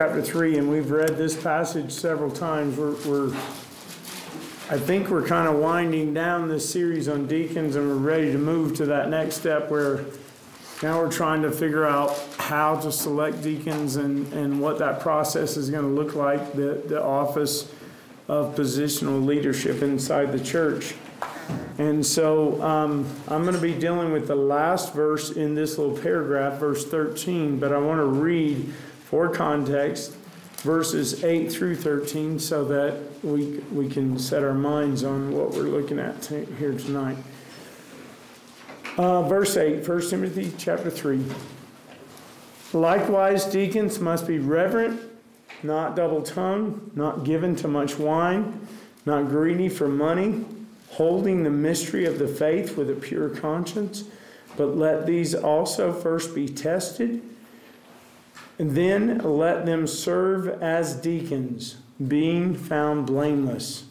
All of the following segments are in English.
Chapter 3, and we've read this passage several times. I think we're kind of winding down this series on deacons, and we're ready to move to that next step where now we're trying to figure out how to select deacons and what that process is going to look like, the office of positional leadership inside the church. And so I'm going to be dealing with the last verse in this little paragraph, verse 13, but I want to read for context verses 8 through 13 so that we can set our minds on what we're looking at here tonight. Verse 8, 1 Timothy chapter 3. Likewise, deacons must be reverent, not double-tongued, not given to much wine, not greedy for money, holding the mystery of the faith with a pure conscience. But let these also first be tested, and then let them serve as deacons, being found blameless.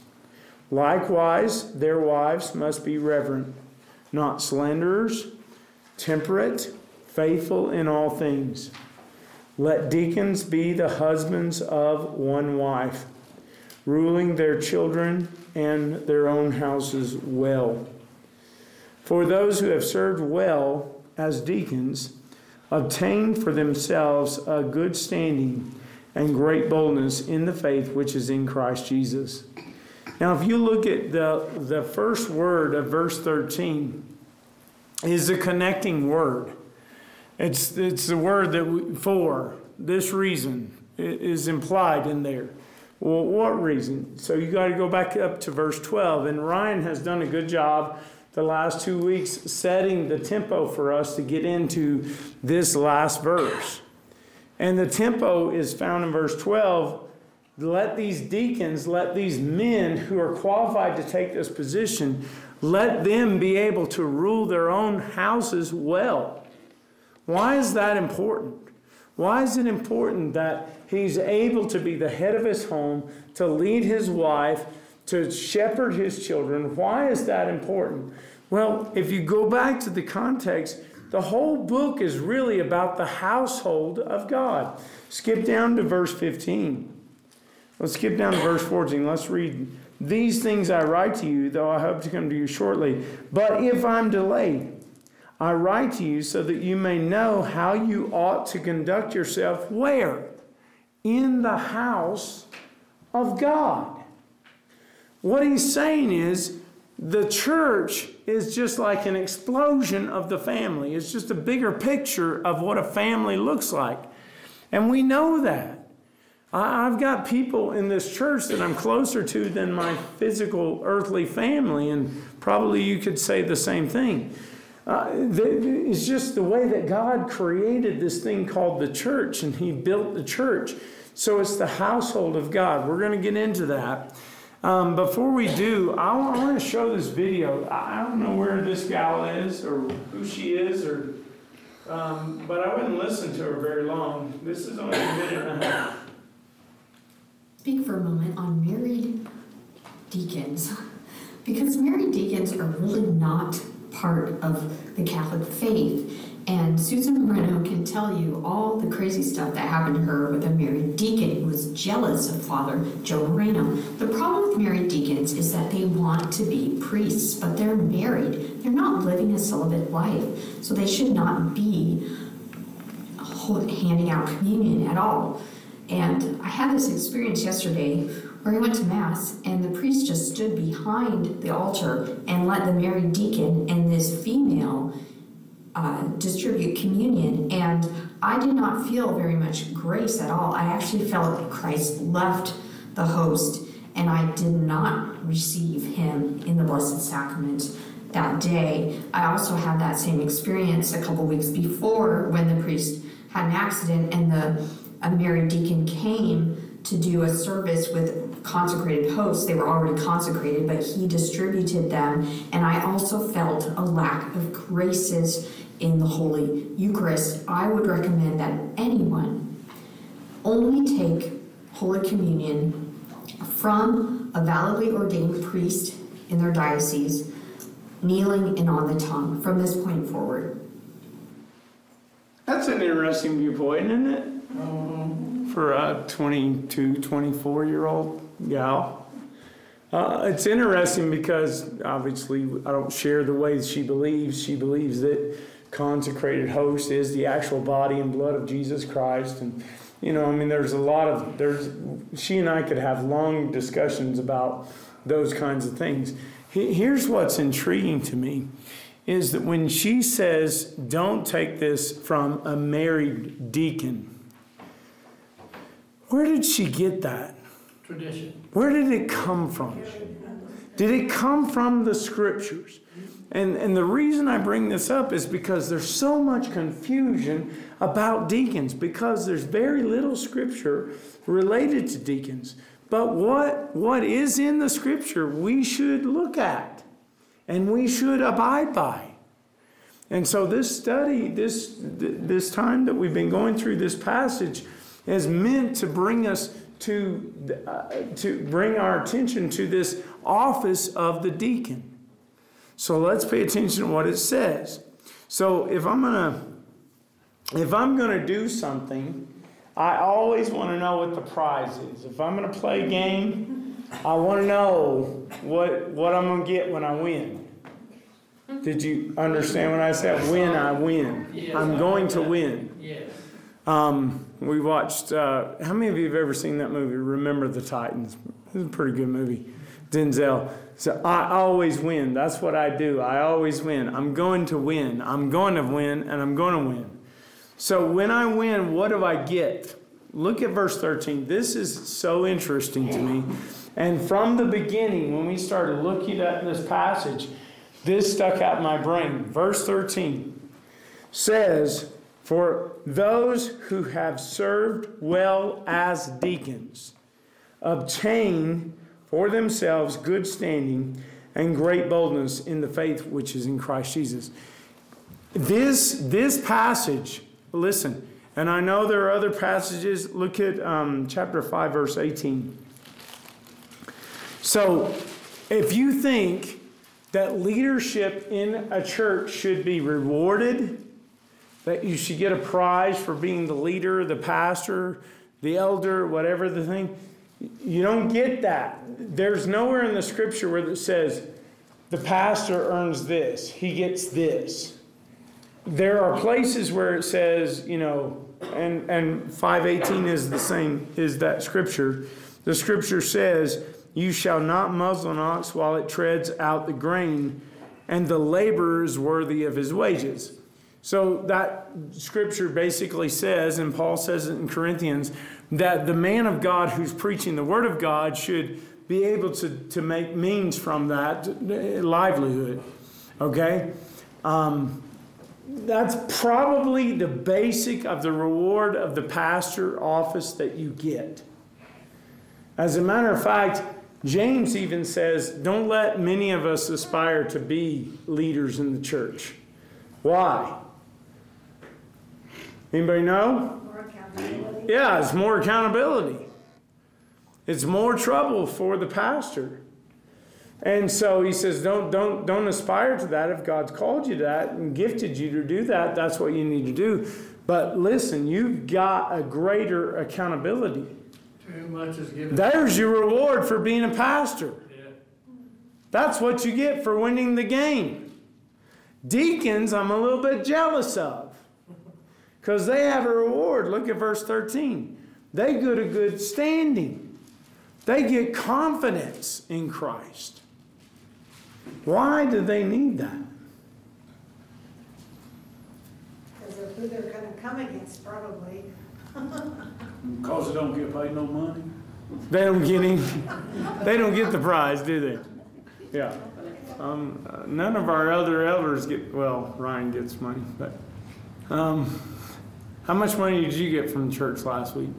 Likewise, their wives must be reverent, not slanderers, temperate, faithful in all things. Let deacons be the husbands of one wife, ruling their children and their own houses well. For those who have served well as deacons obtain for themselves a good standing and great boldness in the faith which is in Christ Jesus. Now, if you look at the first word of verse 13, is a connecting word. It's the word that for this reason is implied in there. Well, what reason? So you got to go back up to verse 12, and Ryan has done a good job the last 2 weeks setting the tempo for us to get into this last verse. And the tempo is found in verse 12. Let these deacons, let these men who are qualified to take this position, let them be able to rule their own houses well. Why is that important? Why is it important that he's able to be the head of his home, to lead his wife, to shepherd his children? Why is that important? Well, if you go back to the context, the whole book is really about the household of God. Skip down to verse 15. Let's skip down to verse 14. Let's read. These things I write to you, though I hope to come to you shortly. But if I'm delayed, I write to you so that you may know how you ought to conduct yourself. Where? In the house of God. What he's saying is the church is just like an explosion of the family. It's just a bigger picture of what a family looks like. And we know that. I've got people in this church that I'm closer to than my physical earthly family, and probably you could say the same thing. It's just the way that God created this thing called the church, and he built the church. So it's the household of God. We're going to get into that. Before we do, I want to show this video. I don't know where this gal is or who she is, but I wouldn't listen to her very long. This is only a minute and a half. Speak for a moment on married deacons, because married deacons are really not part of the Catholic faith. And Susan Moreno can tell you all the crazy stuff that happened to her with a married deacon who was jealous of Father Joe Moreno. The problem with married deacons is that they want to be priests, but they're married. They're not living a celibate life, so they should not be handing out communion at all. And I had this experience yesterday where I went to Mass, and the priest just stood behind the altar and let the married deacon and this female distribute communion, and I did not feel very much grace at all. I actually felt Christ left the host, and I did not receive him in the Blessed Sacrament that day. I also had that same experience a couple weeks before when the priest had an accident, and a married deacon came to do a service with consecrated hosts. They were already consecrated, but he distributed them, and I also felt a lack of graces in the Holy Eucharist. I would recommend that anyone only take Holy Communion from a validly ordained priest in their diocese, kneeling and on the tongue from this point forward. That's an interesting viewpoint, isn't it? for a 22, 24-year-old gal. It's interesting because obviously I don't share the ways she believes. She believes that consecrated host is the actual body and blood of Jesus Christ. And, she and I could have long discussions about those kinds of things. Here's what's intriguing to me is that when she says, don't take this from a married deacon, where did she get that? Tradition. Where did it come from? Did it come from the scriptures? And the reason I bring this up is because there's so much confusion about deacons, because there's very little scripture related to deacons. But what is in the scripture we should look at and we should abide by. And so this study, this time that we've been going through this passage is meant to bring us to bring our attention to this office of the deacon. So let's pay attention to what it says. So if I'm gonna do something, I always want to know what the prize is. If I'm going to play a game, I want to know what I'm going to get when I win. Did you understand when I said when I win? Yes, I'm going to win. Yes. We watched, how many of you have ever seen that movie, Remember the Titans? It's a pretty good movie. Denzel. So I always win. That's what I do. I always win. I'm going to win. I'm going to win, and I'm going to win. So when I win, what do I get? Look at verse 13. This is so interesting to me. And from the beginning, when we started looking at this passage, this stuck out in my brain. Verse 13 says, for those who have served well as deacons obtain for themselves good standing and great boldness in the faith which is in Christ Jesus. This passage, listen, and I know there are other passages. Look at chapter 5, verse 18. So if you think that leadership in a church should be rewarded, that you should get a prize for being the leader, the pastor, the elder, whatever the thing, you don't get that. There's nowhere in the scripture where it says the pastor earns this, he gets this. There are places where it says, and 5:18 is the same, is that scripture. The scripture says, you shall not muzzle an ox while it treads out the grain, and the laborer is worthy of his wages. So that scripture basically says, and Paul says it in Corinthians, that the man of God who's preaching the word of God should be able to make means from that livelihood. Okay? That's probably the basic of the reward of the pastor office that you get. As a matter of fact, James even says, don't let many of us aspire to be leaders in the church. Why? Anybody know? More accountability. Yeah, it's more accountability. It's more trouble for the pastor. And so he says, don't aspire to that. If God's called you to that and gifted you to do that, that's what you need to do. But listen, you've got a greater accountability. Too much is given. There's your reward for being a pastor. Yeah. That's what you get for winning the game. Deacons, I'm a little bit jealous of, because they have a reward. Look at verse 13. They get a good standing. They get confidence in Christ. Why do they need that? Because of who they're going to come against, probably. Because they don't get paid no money. They don't get any, they don't get the prize, do they? Yeah. None of our other elders get, well, Ryan gets money, but how much money did you get from the church last week?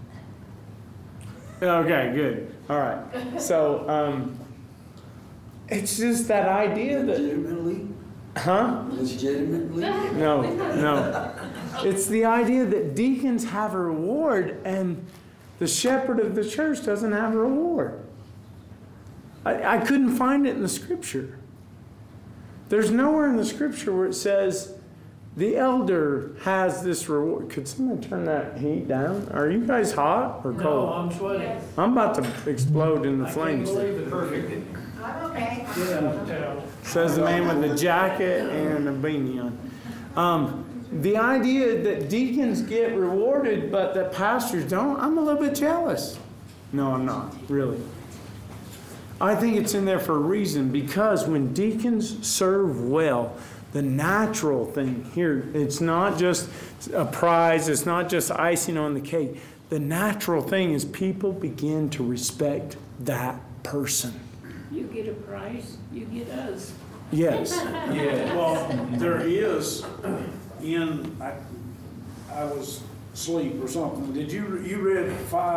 Okay, good. All right. So it's just that idea that, Legitimately? huh? Legitimately? No. It's the idea that deacons have a reward and the shepherd of the church doesn't have a reward. I couldn't find it in the scripture. There's nowhere in the scripture where it says The elder has this reward. Could somebody turn that heat down? Are you guys hot or No, cold? I'm sweating. I'm about to explode in the I can't flames. believe it. Perfect. I'm okay. Get out of town. Says the man with the jacket and a beanie on. The idea that deacons get rewarded, but that pastors don't, I'm a little bit jealous. No, I'm not, really. I think it's in there for a reason, because when deacons serve well, the natural thing here, it's not just a prize, it's not just icing on the cake. The natural thing is people begin to respect that person. You get a prize, you get us. Yes. Yeah, well, there is, I was asleep or something. Did you read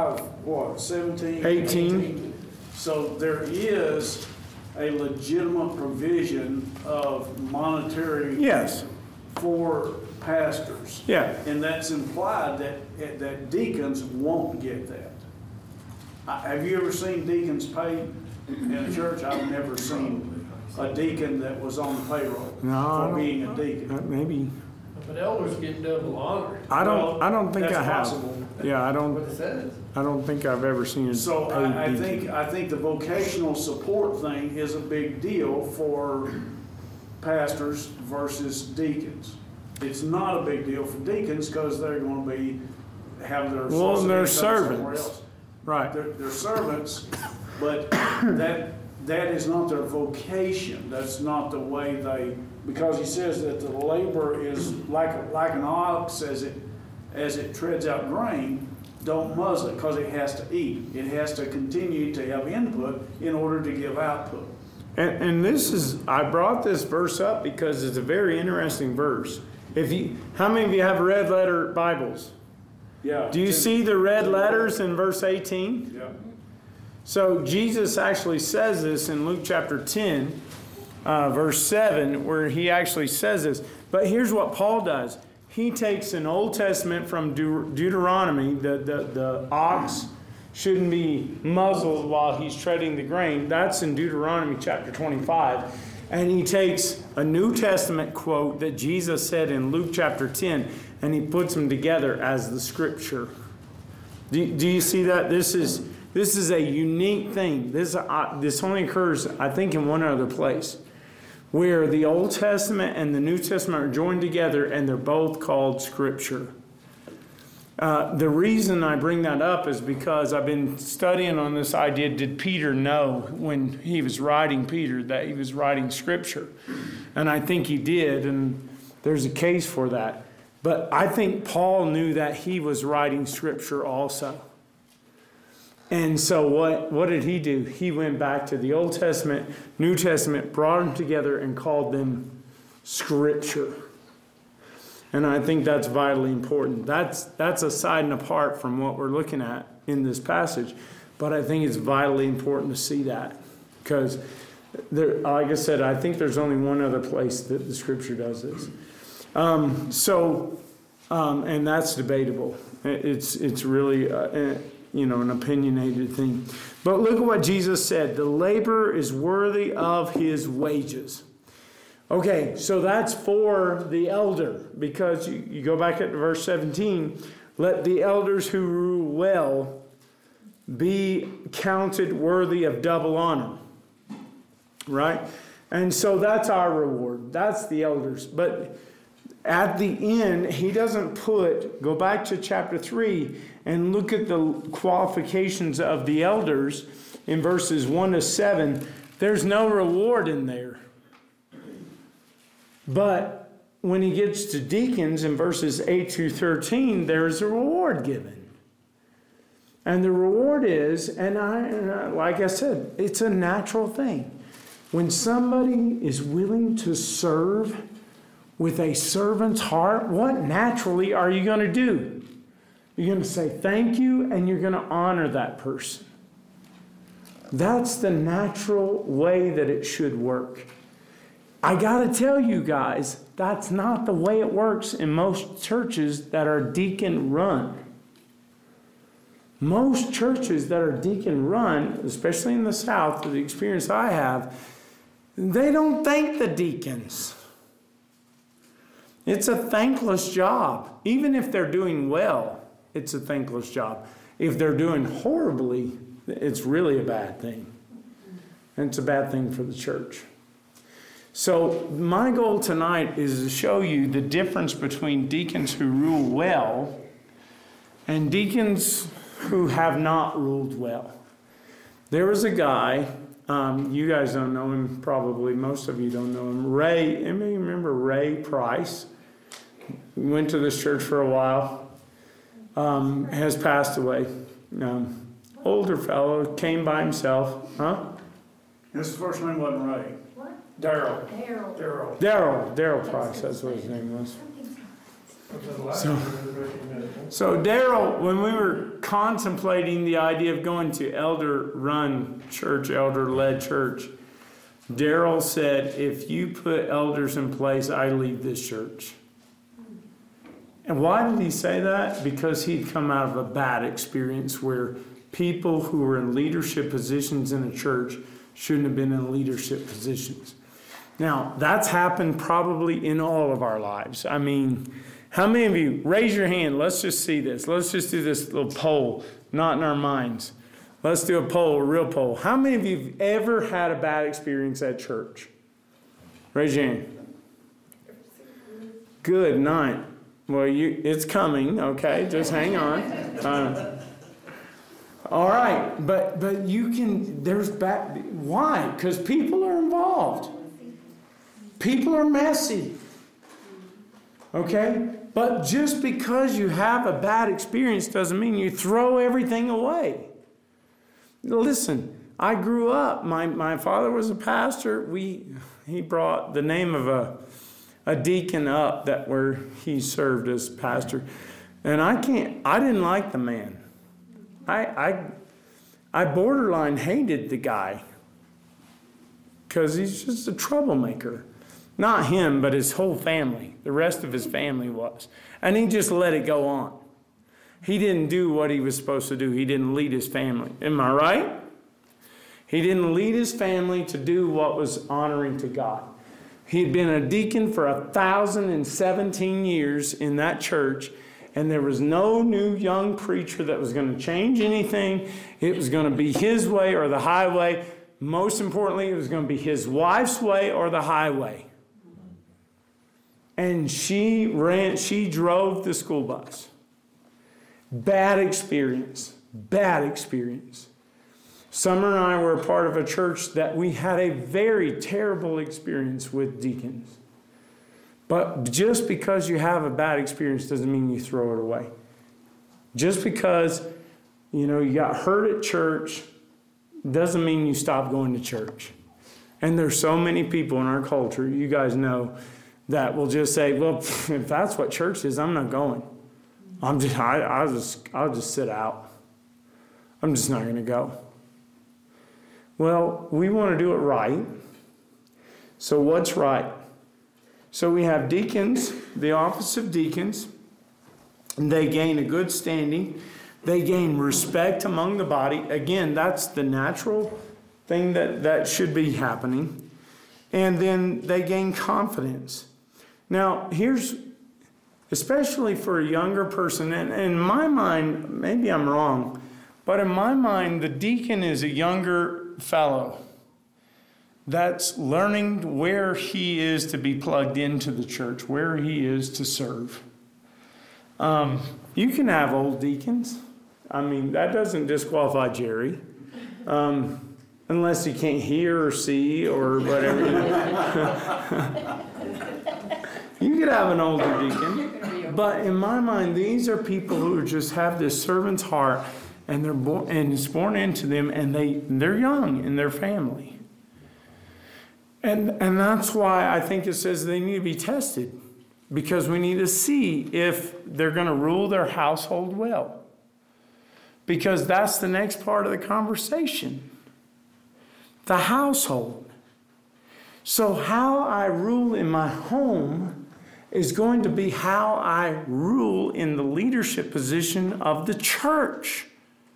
17? 18. So there is a legitimate provision of monetary Yes. for pastors. Yeah. And that's implied that deacons won't get that. Have you ever seen deacons paid in a church? I've never seen a deacon that was on the payroll No, for being a deacon. Maybe. But elders get double honor. I don't think That's I have. possible. Yeah, I What it don't. says. I don't think I've ever seen a So paid deacon. I think the vocational support thing is a big deal for pastors versus deacons. It's not a big deal for deacons because they're going to have their Well, source of they're income somewhere servants. else. Right. They're servants, but that is not their vocation. That's not the way they, because he says that the labor is like an ox as it treads out grain. Don't muzzle it because it has to eat. It has to continue to have input in order to give output. And this is, I brought this verse up because it's a very interesting verse. How many of you have red letter Bibles? Yeah. Do you see the red letters in verse 18? Yeah. So Jesus actually says this in Luke chapter 10, verse 7, where he actually says this. But here's what Paul does. He takes an Old Testament from Deuteronomy, the ox shouldn't be muzzled while he's treading the grain. That's in Deuteronomy chapter 25. And he takes a New Testament quote that Jesus said in Luke chapter 10, and he puts them together as the scripture. Do you see that? This is a unique thing. This only occurs, I think, in one other place, where the Old Testament and the New Testament are joined together, and they're both called scripture. The reason I bring that up is because I've been studying on this idea, did Peter know when he was writing Peter that he was writing scripture? And I think he did, and there's a case for that. But I think Paul knew that he was writing scripture also. And so what did he do? He went back to the Old Testament, New Testament, brought them together and called them scripture. And I think that's vitally important. That's aside and apart from what we're looking at in this passage. But I think it's vitally important to see that. Because, like I said, I think there's only one other place that the scripture does this. And that's debatable. It's really, an opinionated thing. But look at what Jesus said. The laborer is worthy of his wages. Okay, so that's for the elder, because you go back at verse 17, let the elders who rule well be counted worthy of double honor, right? And so that's our reward. That's the elders. But at the end, he doesn't go back to chapter 3 and look at the qualifications of the elders in verses 1 to 7. There's no reward in there. But when he gets to deacons in verses 8 through 13, there's a reward given. And the reward is, like I said, it's a natural thing. When somebody is willing to serve with a servant's heart, what naturally are you going to do? You're going to say thank you, and you're going to honor that person. That's the natural way that it should work. I got to tell you guys, that's not the way it works in most churches that are deacon run. Most churches that are deacon run, especially in the South, the experience I have, they don't thank the deacons. It's a thankless job. Even if they're doing well, it's a thankless job. If they're doing horribly, it's really a bad thing. And it's a bad thing for the church. So my goal tonight is to show you the difference between deacons who rule well and deacons who have not ruled well. There was a guy, you guys don't know him probably, most of you don't know him, Ray, anybody remember Ray Price? He went to this church for a while, has passed away. Older fellow, came by himself, His first name wasn't Ray. Daryl Price, that's what his name was. So Daryl, when we were contemplating the idea of going to elder-run church, elder-led church, Daryl said, if you put elders in place, I leave this church. And why did he say that? Because he'd come out of a bad experience where people who were in leadership positions in a church shouldn't have been in leadership positions. Now, that's happened probably in all of our lives. I mean, how many of you, raise your hand, let's just see this. Let's just do this little poll, not in our minds. Let's do a poll, a real poll. How many of you have ever had a bad experience at church? Raise your hand. Good, 9. Well, it's coming, okay? Just hang on. All right, but you can, why? Because people are involved. People are messy. Okay? But just because you have a bad experience doesn't mean you throw everything away. Listen, I grew up, my father was a pastor. He brought the name of a deacon up that where he served as pastor. And I didn't like the man. I borderline hated the guy because he's just a troublemaker. Not him, but his whole family. The rest of his family was. And he just let it go on. He didn't do what he was supposed to do. He didn't lead his family. Am I right? He didn't lead his family to do what was honoring to God. He had been a deacon for 1,017 years in that church, and there was no new young preacher that was going to change anything. It was going to be his way or the highway. Most importantly, it was going to be his wife's way or the highway. And she drove the school bus. Bad experience. Summer and I were a part of a church that we had a very terrible experience with deacons. But just because you have a bad experience doesn't mean you throw it away. Just because, you got hurt at church doesn't mean you stop going to church. And there's so many people in our culture, you guys know, that will just say, well, if that's what church is, I'm not going. I'll just sit out. I'm just not going to go. Well, we want to do it right. So what's right? So we have deacons, the office of deacons, and they gain a good standing. They gain respect among the body. Again, that's the natural thing that should be happening. And then they gain confidence. Now, here's, especially for a younger person, and in my mind, maybe I'm wrong, but in my mind, the deacon is a younger fellow that's learning where he is to be plugged into the church, where he is to serve. You can have old deacons. I mean, that doesn't disqualify Jerry, unless he can't hear or see or whatever. You could have an older deacon, but in my mind, these are people who just have this servant's heart, and they're born, and it's born into them, and they're young in their family. And that's why I think it says they need to be tested, because we need to see if they're going to rule their household well. Because that's the next part of the conversation. The household. So how I rule in my home is going to be how I rule in the leadership position of the church.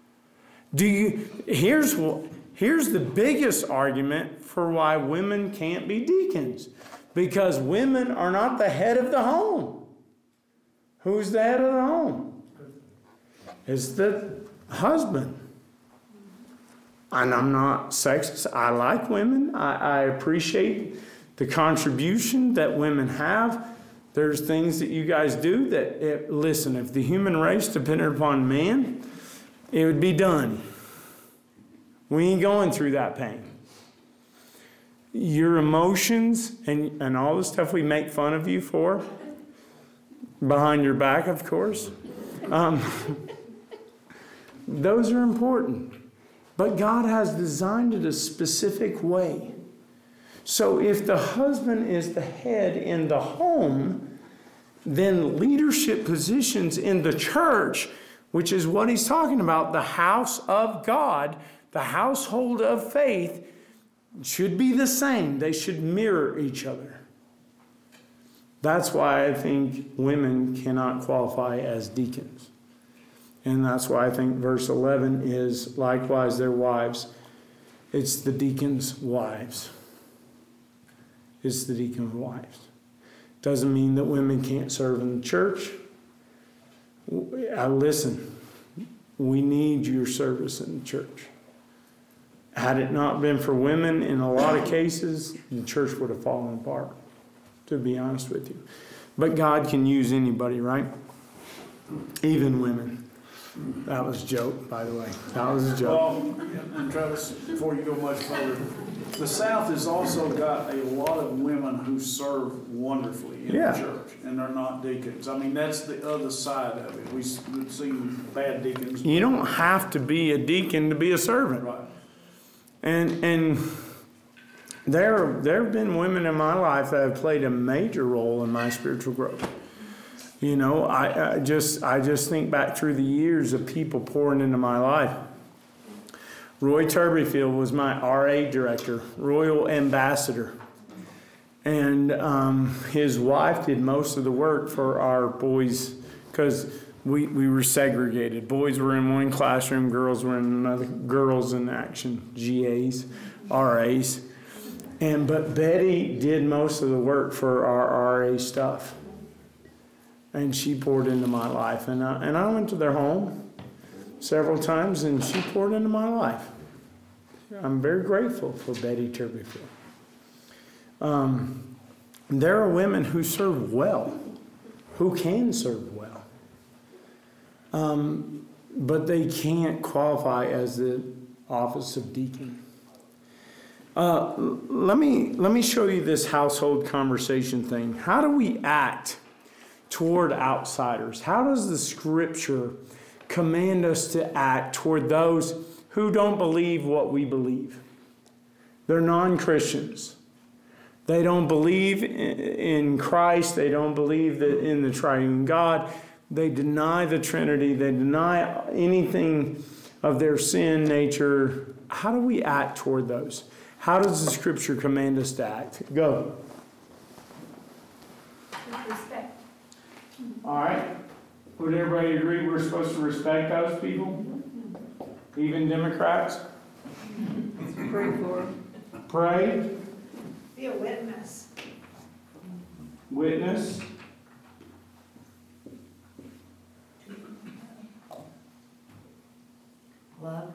Here's the biggest argument for why women can't be deacons. Because women are not the head of the home. Who's the head of the home? It's the husband. And I'm not sexist. I like women. I appreciate the contribution that women have. There's things that you guys do that, listen, if the human race depended upon man, it would be done. We ain't going through that pain. Your emotions and all the stuff we make fun of you for, behind your back, of course, those are important. But God has designed it a specific way. So if the husband is the head in the home, then leadership positions in the church, which is what he's talking about, the house of God, the household of faith, should be the same. They should mirror each other. That's why I think women cannot qualify as deacons. And that's why I think verse 11 is likewise their wives. It's the deacons' wives. It's the deacons' wives. Doesn't mean that women can't serve in the church. Listen, we need your service in the church. Had it not been for women, in a lot of cases, the church would have fallen apart, to be honest with you. But God can use anybody, right? Even women. That was a joke, by the way. That was a joke. Well, and Travis, before you go much further, the South has also got a lot of women who serve wonderfully in the church, and they're not deacons. I mean, that's the other side of it. We've seen bad deacons. You don't have to be a deacon to be a servant. Right. And there have been women in my life that have played a major role in my spiritual growth. You know, I just think back through the years of people pouring into my life. Roy Turbyfield was my RA director, Royal Ambassador. And his wife did most of the work for our boys because we were segregated. Boys were in one classroom, girls were in another. Girls in action, GAs, RAs. But Betty did most of the work for our RA stuff. And she poured into my life. And I went to their home several times, and she poured into my life. I'm very grateful for Betty Turbyfield. There are women who serve well, who can serve well. But they can't qualify as the office of deacon. Let me show you this household conversation thing. How do we act toward outsiders? How does the scripture command us to act toward those who don't believe what we believe? They're non-Christians. They don't believe in Christ. They don't believe in the triune God. They deny the Trinity. They deny anything of their sin nature. How do we act toward those? How does the scripture command us to act? Go. Respect. All right. Would everybody agree we're supposed to respect those people? Even Democrats? Pray for them. Pray. Be a witness. Witness. Love.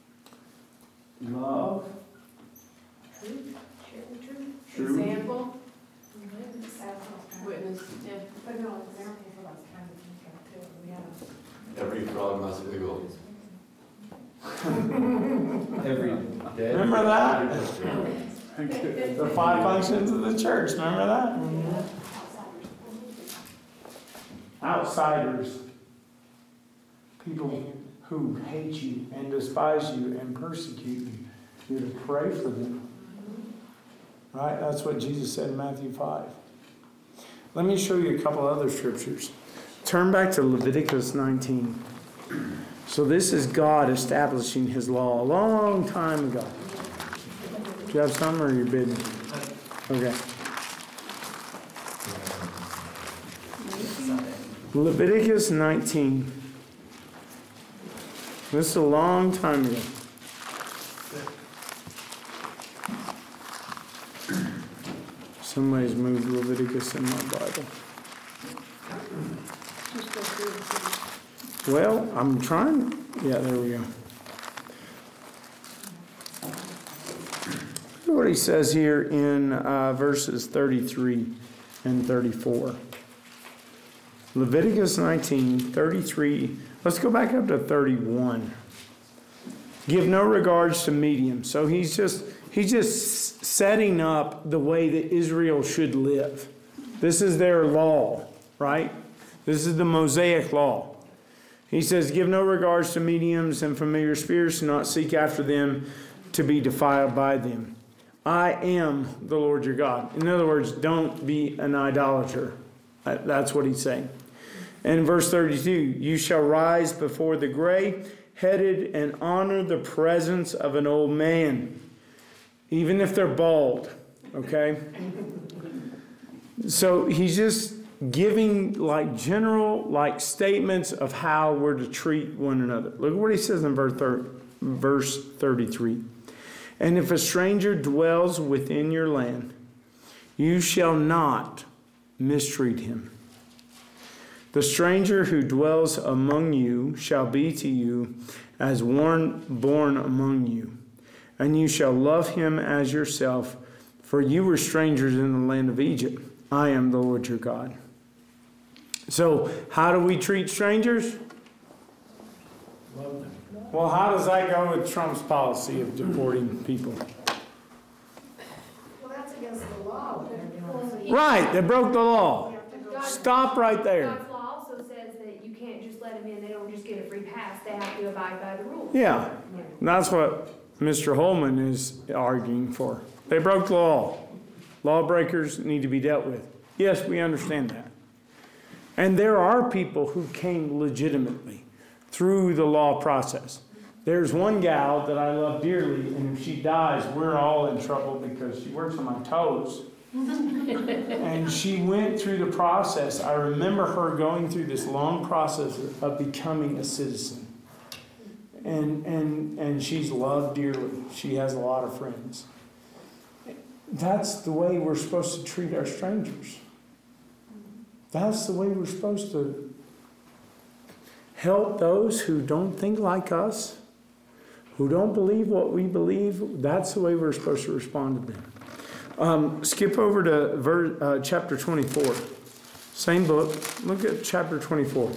Love. Truth. Share the truth. True. Example. Witness. Yeah. But no, example for us kind of think too. We have. Every frog must wiggle. Every day. Remember that? The 5 functions of the church. Remember that? Outsiders. People who hate you and despise you and persecute you. You're to pray for them. Right? That's what Jesus said in Matthew 5. Let me show you a couple other scriptures. Turn back to Leviticus 19. So this is God establishing his law a long time ago. Do you have some or are you bidding? Okay. Leviticus 19. This is a long time ago. Somebody's moved Leviticus in my Bible. Just go through it. Well, I'm trying. Yeah, there we go. Look what he says here in verses 33 and 34. Leviticus 19, 33. Let's go back up to 31. Give no regards to medium. So he's just setting up the way that Israel should live. This is their law, right? This is the Mosaic law. He says, give no regards to mediums and familiar spirits, do not seek after them to be defiled by them. I am the Lord your God. In other words, don't be an idolater. That's what he's saying. And in verse 32, you shall rise before the gray-headed and honor the presence of an old man, even if they're bald, okay? So he's just giving like general statements of how we're to treat one another. Look at what he says in verse 33. And if a stranger dwells within your land, you shall not mistreat him. The stranger who dwells among you shall be to you as one born among you, and you shall love him as yourself, for you were strangers in the land of Egypt. I am the Lord your God. So, how do we treat strangers? Well, how does that go with Trump's policy of deporting people? Well, that's against the law, what they're doing. Right, they broke the law. You have to go. Stop right there. God's law also says that you can't just let them in. They don't just get a free pass. They have to abide by the rules. Yeah, that's what Mr. Holman is arguing for. They broke the law. Lawbreakers need to be dealt with. Yes, we understand that. And there are people who came legitimately through the law process. There's one gal that I love dearly, and if she dies, we're all in trouble because she works on my toes. And she went through the process. I remember her going through this long process of becoming a citizen. And she's loved dearly. She has a lot of friends. That's the way we're supposed to treat our strangers. That's the way we're supposed to help those who don't think like us, who don't believe what we believe. That's the way we're supposed to respond to them. Skip over to chapter 24. Same book. Look at chapter 24.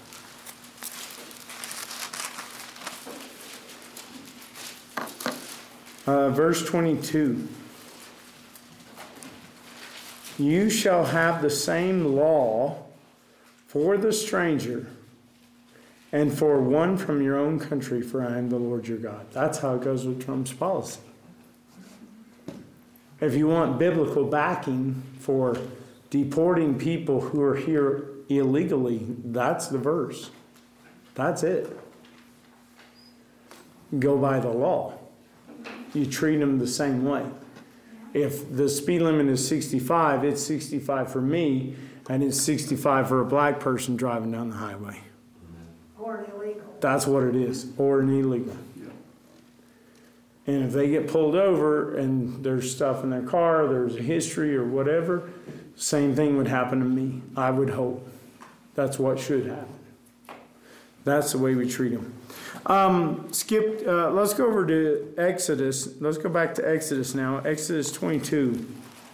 Verse 22. You shall have the same law for the stranger and for one from your own country, for I am the Lord your God. That's how it goes with Trump's policy. If you want biblical backing for deporting people who are here illegally, that's the verse. That's it. Go by the law. You treat them the same way. If the speed limit is 65, it's 65 for me, and it's 65 for a black person driving down the highway. Or an illegal. That's what it is, or an illegal. And if they get pulled over and there's stuff in their car, there's a history or whatever, same thing would happen to me, I would hope. That's what should happen. That's the way we treat them. Let's go over to Exodus. Let's go back to Exodus now. Exodus 22.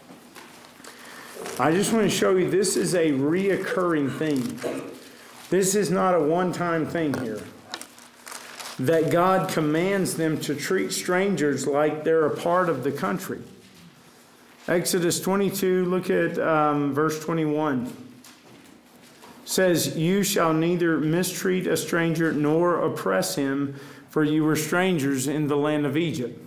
I just want to show you this is a reoccurring thing. This is not a one-time thing here. That God commands them to treat strangers like they're a part of the country. Exodus 22, look at verse 21. Says, you shall neither mistreat a stranger nor oppress him, for you were strangers in the land of Egypt.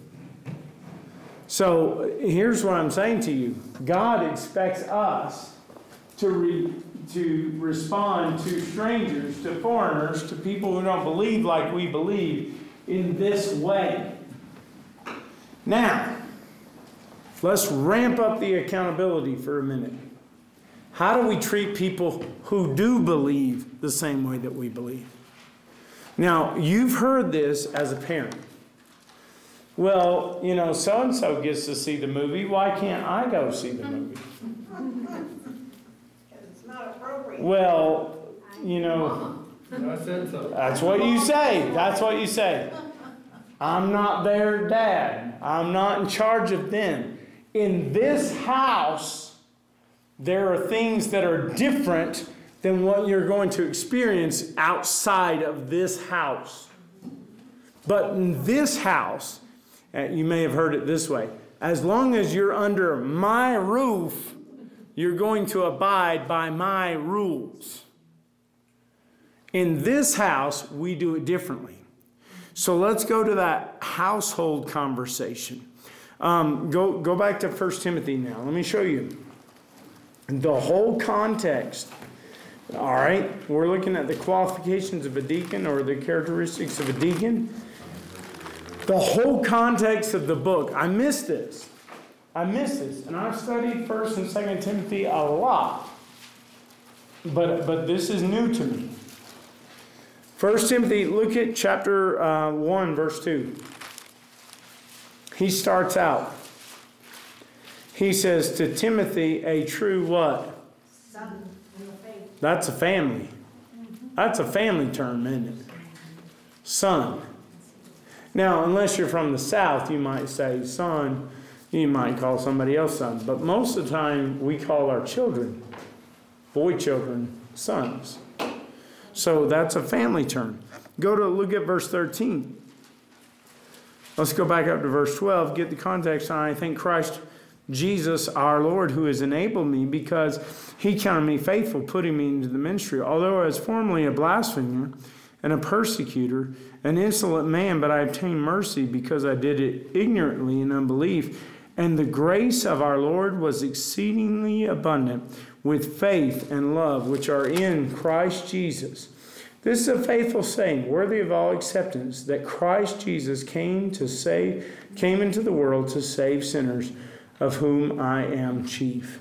So here's what I'm saying to you. God expects us to respond to strangers, to foreigners, to people who don't believe like we believe in this way. Now, let's ramp up the accountability for a minute. How do we treat people who do believe the same way that we believe? Now, you've heard this as a parent. Well, so-and-so gets to see the movie. Why can't I go see the movie? Because it's not appropriate. Well, I said so. that's what you say. That's what you say. I'm not their dad. I'm not in charge of them. In this house, there are things that are different than what you're going to experience outside of this house. But in this house, you may have heard it this way, as long as you're under my roof, you're going to abide by my rules. In this house, we do it differently. So let's go to that household conversation. Go back to 1 Timothy now. Let me show you the whole context. All right, we're looking at the qualifications of a deacon or the characteristics of a deacon. The whole context of the book. I missed this. And I've studied 1 and 2 Timothy a lot. But this is new to me. 1 Timothy, look at chapter 1, verse 2. He starts out. He says to Timothy, a true what? Son in the faith. That's a family. That's a family term, isn't it? Son. Now, unless you're from the South, you might say son. You might call somebody else son. But most of the time, we call our children, boy children, sons. So that's a family term. Look at verse 13. Let's go back up to verse 12. Get the context on. I thank Christ Jesus our Lord, who has enabled me because he counted me faithful, putting me into the ministry. Although I was formerly a blasphemer and a persecutor, an insolent man, but I obtained mercy because I did it ignorantly in unbelief. And the grace of our Lord was exceedingly abundant with faith and love, which are in Christ Jesus. This is a faithful saying, worthy of all acceptance, that Christ Jesus came into the world to save sinners, of whom I am chief.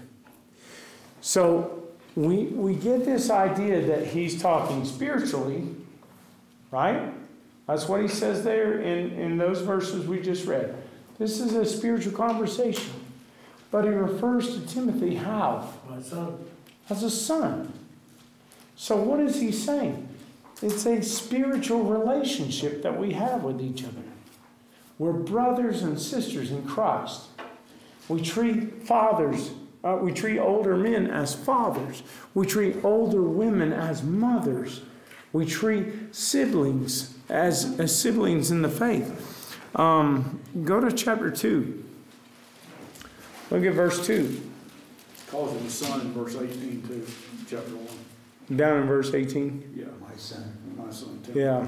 So we get this idea that he's talking spiritually, right? That's what he says there in those verses we just read. This is a spiritual conversation. But he refers to Timothy how? My son. As a son. So what is he saying? It's a spiritual relationship that we have with each other. We're brothers and sisters in Christ. We treat we treat older men as fathers. We treat older women as mothers. We treat siblings as siblings in the faith. Go to chapter 2. Look at verse 2. Calls him son in verse 18 too, chapter 1. Down in verse 18. Yeah, my son too. Yeah.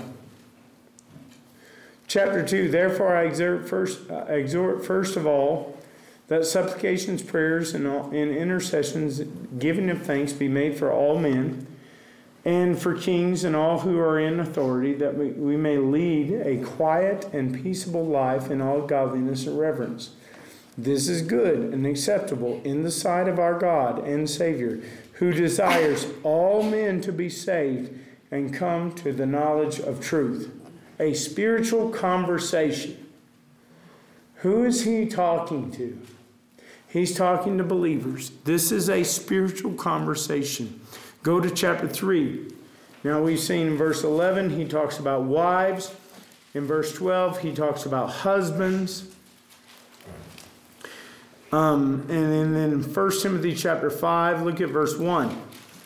Chapter 2. Therefore I exhort first of all that supplications, prayers, and intercessions, giving of thanks be made for all men, and for kings and all who are in authority, that we may lead a quiet and peaceable life in all godliness and reverence. This is good and acceptable in the sight of our God and Savior, who desires all men to be saved and come to the knowledge of truth. A spiritual conversation. Who is he talking to? He's talking to believers. This is a spiritual conversation. Go to chapter 3. Now we've seen in verse 11, he talks about wives. In verse 12, he talks about husbands. And then in 1 Timothy chapter 5, look at verse 1.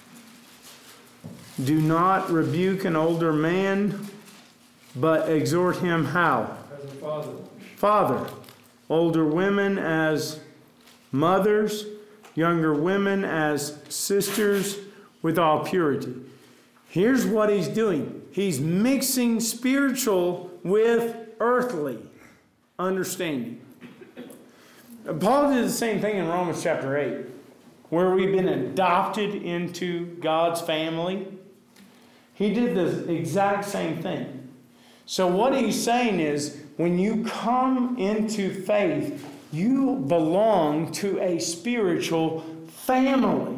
Do not rebuke an older man, but exhort him how? As a father. Father. Older women as mothers, younger women as sisters, with all purity. Here's what he's doing. He's mixing spiritual with earthly understanding. Paul did the same thing in Romans chapter 8, where we've been adopted into God's family. He did the exact same thing. So what he's saying is, when you come into faith, you belong to a spiritual family.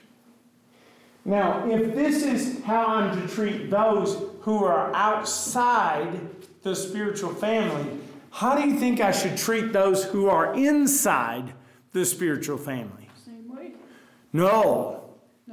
Now, if this is how I'm to treat those who are outside the spiritual family, How do you think I should treat those who are inside the spiritual family? Same way. No.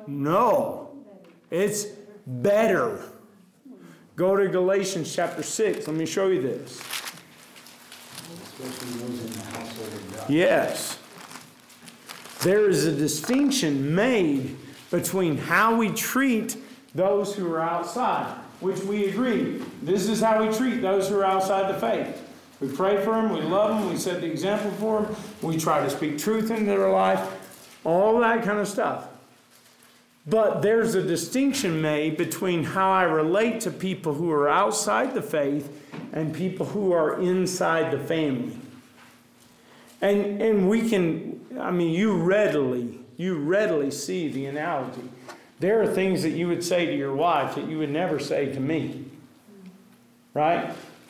It's better. Go to Galatians chapter 6. Let me show you this. Especially those in the household of God. Yes. There is a distinction made between how we treat those who are outside, which we agree. This is how we treat those who are outside the faith. We pray for them, we love them, we set the example for them, we try to speak truth into their life, all that kind of stuff. But there's a distinction made between how I relate to people who are outside the faith and people who are inside the family. And we can, you readily see the analogy. There are things that you would say to your wife that you would never say to me. Right?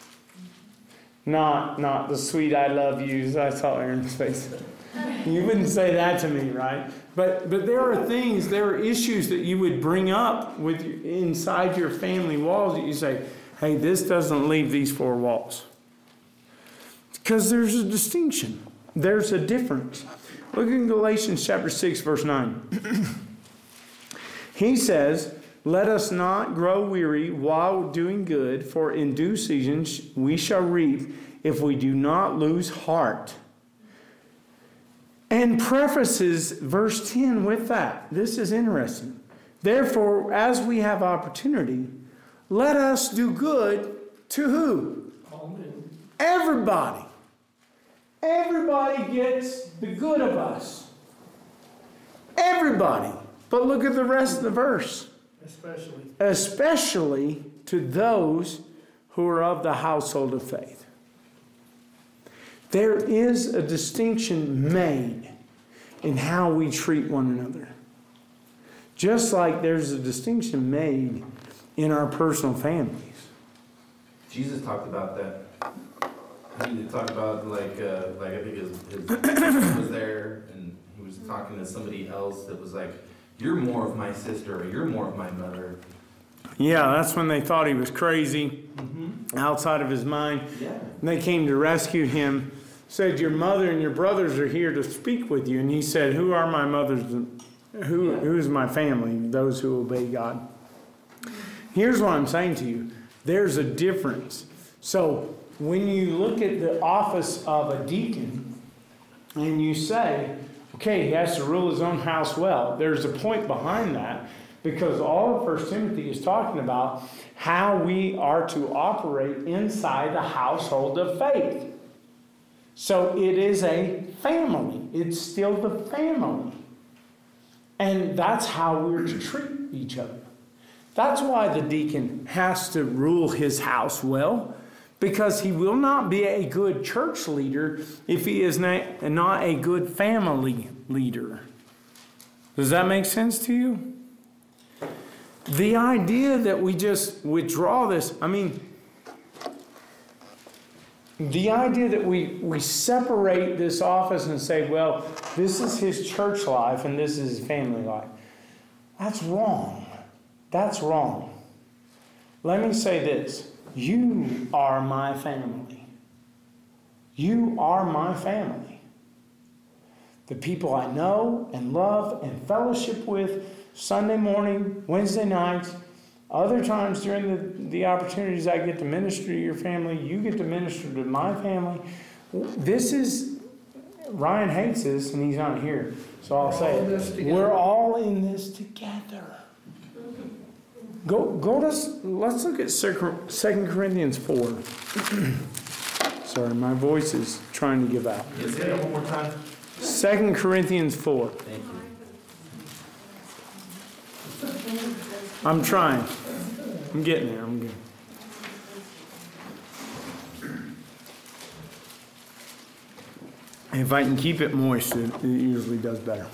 Not the sweet I love yous. I saw Aaron's face. You wouldn't say that to me, right? But there are issues that you would bring up with inside your family walls that you say, hey, this doesn't leave these four walls. Because there's a distinction. There's a difference. Look in Galatians chapter 6, verse 9. He says, let us not grow weary while doing good, for in due season we shall reap if we do not lose heart. And prefaces verse 10 with that. This is interesting. Therefore, as we have opportunity, let us do good to who? Amen. Everybody. Everybody gets the good of us. Everybody. But look at the rest of the verse. Especially to those who are of the household of faith. There is a distinction made in how we treat one another. Just like there's a distinction made in our personal families. Jesus talked about that. He talked about like I think his sister was there and he was talking to somebody else that was like, you're more of my sister, or you're more of my mother. Yeah, that's when they thought he was crazy, outside of his mind. Yeah. And they came to rescue him, said, your mother and your brothers are here to speak with you. And he said, who are my mothers? Who's my family? Those who obey God. Here's what I'm saying to you. There's a difference. So when you look at the office of a deacon and you say, okay, he has to rule his own house well. There's a point behind that because all of 1 Timothy is talking about how we are to operate inside the household of faith. So it is a family. It's still the family. And that's how we're to treat each other. That's why the deacon has to rule his house well, because he will not be a good church leader if he is not a good family leader. Does that make sense to you? The idea that we just withdraw this, the idea that we separate this office and say, well, this is his church life and this is his family life. That's wrong. That's wrong. Let me say this. You are my family. You are my family. The people I know and love and fellowship with Sunday morning, Wednesday nights, other times during the opportunities I get to minister to your family, you get to minister to my family. This is, Ryan hates this and he's not here, so I'll say it. We're all in this together. Let's look at 2 Corinthians 4. Sorry, my voice is trying to give out. Say that one more time. 2 Corinthians 4. Thank you. I'm trying. I'm getting there. I'm good. If I can keep it moist, it usually does better.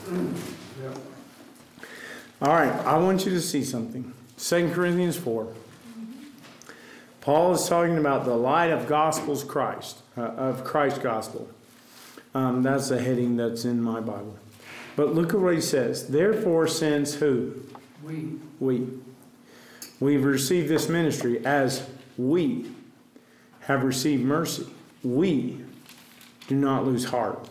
All right, I want you to see something. 2 Corinthians 4. Paul is talking about the light of gospel's Christ, of Christ's gospel. That's the heading that's in my Bible. But look at what he says. Therefore, since who? We've received this ministry as we have received mercy. we do not lose heart.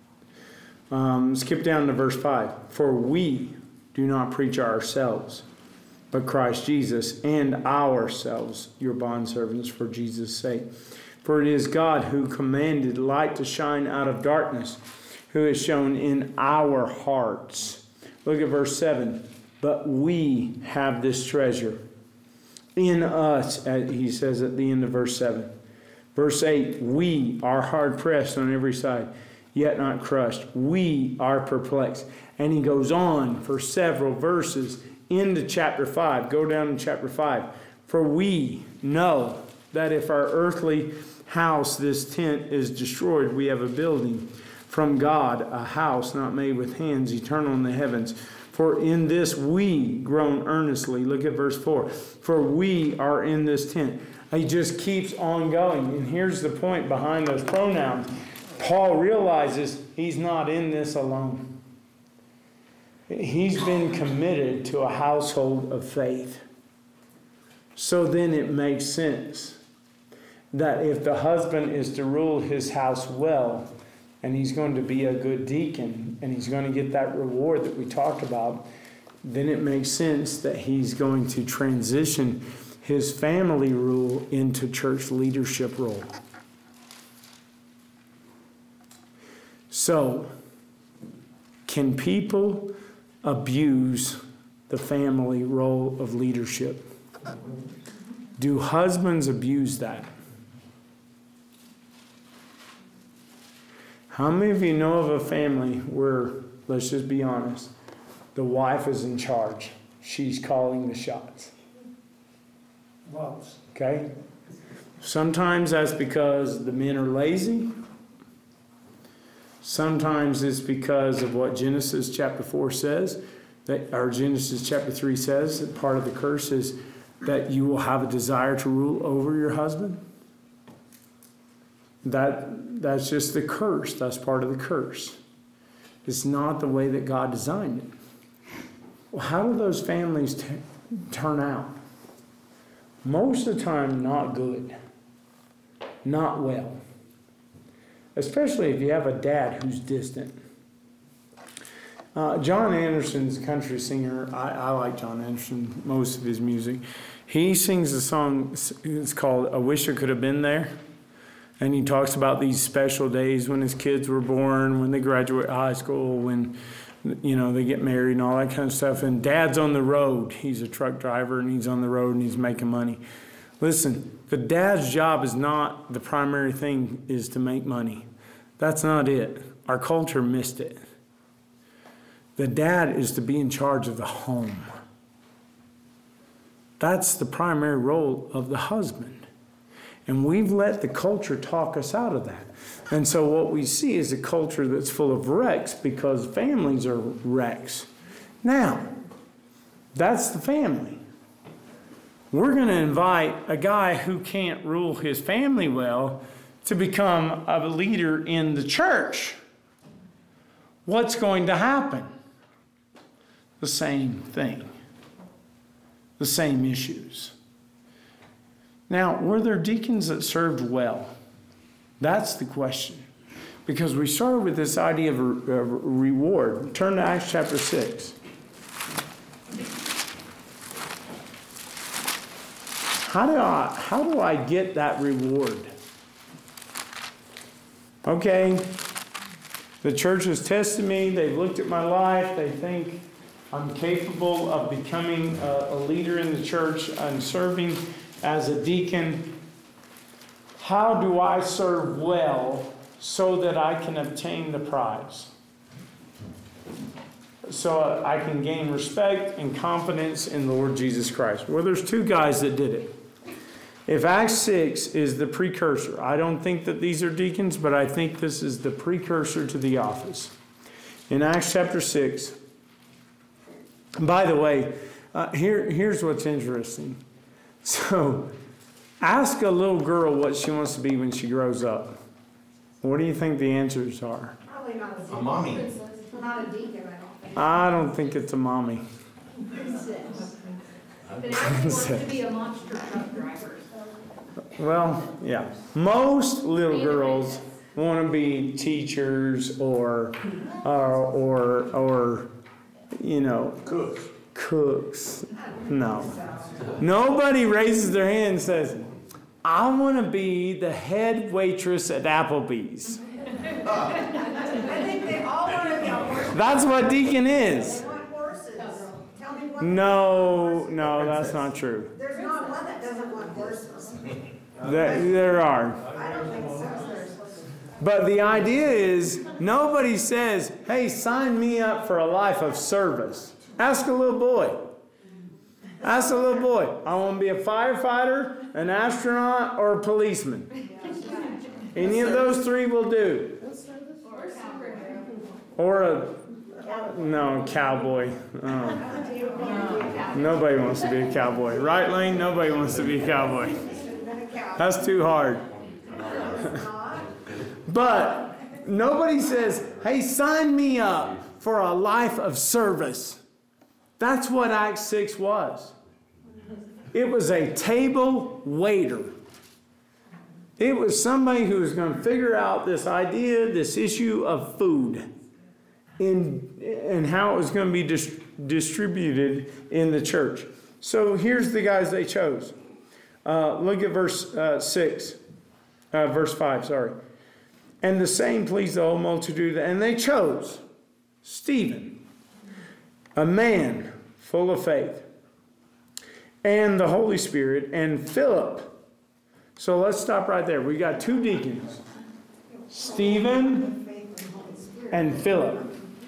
Skip down to verse 5. For we do not preach ourselves, but Christ Jesus, and ourselves your bondservants for Jesus' sake. For it is God who commanded light to shine out of darkness, who has shown in our hearts. Look at verse 7. But we have this treasure in us, as he says at the end of verse 7. Verse 8, we are hard pressed on every side, yet not crushed. We are perplexed. And he goes on for several verses into chapter 5. Go down to chapter 5. For we know that if our earthly house, this tent, is destroyed, we have a building from God, a house not made with hands, eternal in the heavens. For in this we groan earnestly. Look at verse 4. For we are in this tent. He just keeps on going. And here's the point behind those pronouns. Paul realizes he's not in this alone. He's been committed to a household of faith. So then it makes sense that if the husband is to rule his house well, and he's going to be a good deacon, and he's going to get that reward that we talked about, then it makes sense that he's going to transition his family rule into church leadership role. So, can people abuse the family role of leadership? Do husbands abuse that? How many of you know of a family where, let's just be honest, the wife is in charge? She's calling the shots. Lots. Okay? Sometimes that's because the men are lazy. Sometimes it's because of what Genesis chapter 4 says, or Genesis chapter 3 says, that part of the curse is that you will have a desire to rule over your husband. That's just the curse. That's part of the curse. It's not the way that God designed it. Well, how do those families turn out? Most of the time, not good. Not well. Especially if you have a dad who's distant. John Anderson's a country singer. I like John Anderson, most of his music. He sings a song, it's called I Wish I Could Have Been There. And he talks about these special days when his kids were born, when they graduate high school, when they get married and all that kind of stuff. And dad's on the road. He's a truck driver and he's on the road and he's making money. Listen, the dad's job is not the primary thing, is to make money. That's not it. Our culture missed it. The dad is to be in charge of the home. That's the primary role of the husband. And we've let the culture talk us out of that. And so what we see is a culture that's full of wrecks because families are wrecks. Now, that's the family. We're going to invite a guy who can't rule his family well to become a leader in the church. What's going to happen? The same thing. The same issues. Now, were there deacons that served well? That's the question. Because we started with this idea of a reward. Turn to Acts chapter 6. How do I get that reward? Okay, the church has tested me. They've looked at my life. They think I'm capable of becoming a leader in the church and serving as a deacon. How do I serve well so that I can obtain the prize? So I can gain respect and confidence in the Lord Jesus Christ. Well, there's two guys that did it. If Acts 6 is the precursor, I don't think that these are deacons, but I think this is the precursor to the office. In Acts chapter 6, by the way, here's what's interesting. So, ask a little girl what she wants to be when she grows up. What do you think the answers are? Probably not a deacon. A mommy. Not a deacon, I don't think. I don't think it's a mommy. But actually wants to be a monster truck driver. Well, yeah. Most little girls want to be teachers or you know, cooks. No. Nobody raises their hand and says, I want to be the head waitress at Applebee's. I think they all want to be horses. That's what deacon is. They want horses. Tell me what. No, that's not true. There's not one that doesn't want horses. There are. I don't think so. But the idea is, nobody says, hey, sign me up for a life of service. Ask a little boy. Ask a little boy, I want to be a firefighter, an astronaut, or a policeman. Any of those three will do. Or a cowboy. Oh. Nobody wants to be a cowboy. Right, Lane? Nobody wants to be a cowboy. That's too hard. But nobody says, hey, sign me up for a life of service. That's what Acts 6 was. It was a table waiter. It was somebody who was going to figure out this idea, this issue of food, and how it was going to be distributed in the church. So here's the guys they chose. Look at verse 5, sorry. And the same pleased the whole multitude, and they chose Stephen, a man full of faith, and the Holy Spirit, and Philip. So let's stop right there. We got two deacons, Stephen and Philip.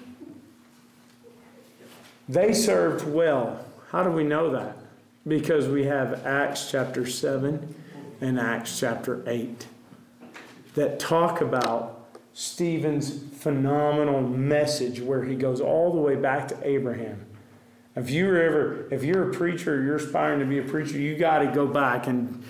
They served well. How do we know that? Because we have Acts chapter 7 and Acts chapter 8 that talk about Stephen's phenomenal message where he goes all the way back to Abraham. If you're a preacher, you're aspiring to be a preacher, you got to go back and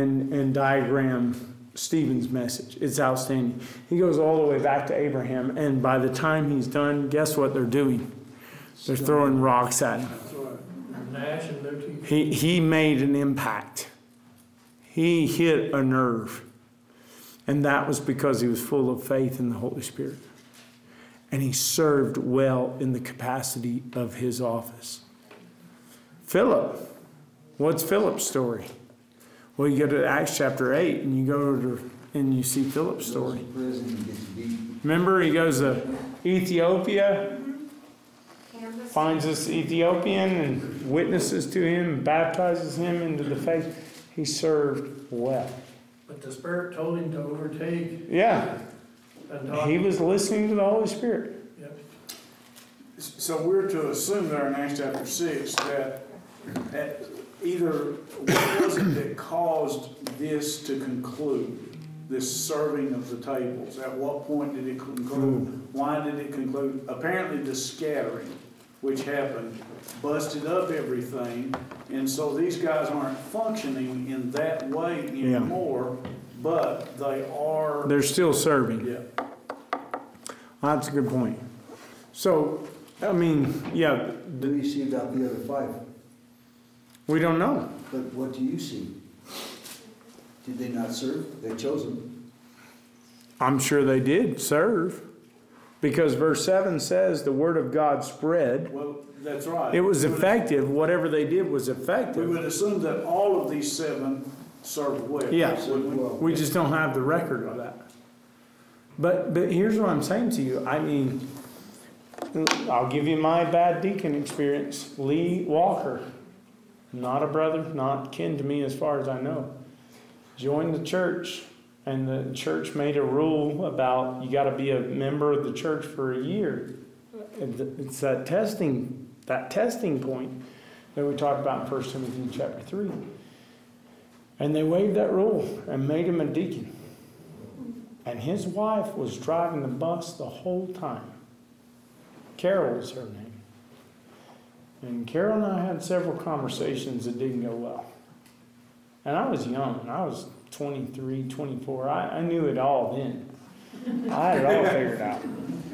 diagram Stephen's message. It's outstanding. He goes all the way back to Abraham, and by the time he's done, guess what they're doing? They're throwing rocks at him. Gnashing their teeth. He made an impact. He hit a nerve. And that was because he was full of faith in the Holy Spirit. And he served well in the capacity of his office. Philip. What's Philip's story? Well, you go to Acts chapter 8 and you go to and you see Philip's story. Remember, he goes to Ethiopia, finds this Ethiopian and witnesses to him, baptizes him into the faith. He served well. But the Spirit told him to overtake. Yeah. And talk. He was listening to the Holy Spirit. Yep. So we're to assume there in Acts chapter 6 that either what was it that caused this to conclude, this serving of the tables? At what point did it conclude? Why did it conclude? Apparently the scattering, which happened, busted up everything, and so these guys aren't functioning in that way anymore, but they are... They're still serving. Yeah. That's a good point. So, I mean, yeah. What do you see about the other 5? We don't know. But what do you see? Did they not serve? They chose them. I'm sure they did serve. Because verse 7 says the word of God spread. Well, that's right. It was effective. Whatever they did was effective. We would assume that all of these 7 served well. Yeah. Well. We just don't have the record of that. But here's what I'm saying to you. I mean, I'll give you my bad deacon experience. Lee Walker, not a brother, not kin to me as far as I know, joined the church, and the church made a rule about you got to be a member of the church for a year. It's that testing point that we talked about in 1 Timothy chapter 3. And they waived that rule and made him a deacon. And his wife was driving the bus the whole time. Carol was her name. And Carol and I had several conversations that didn't go well. And I was young. I was 23, 24. I knew it all then. I had it all figured out.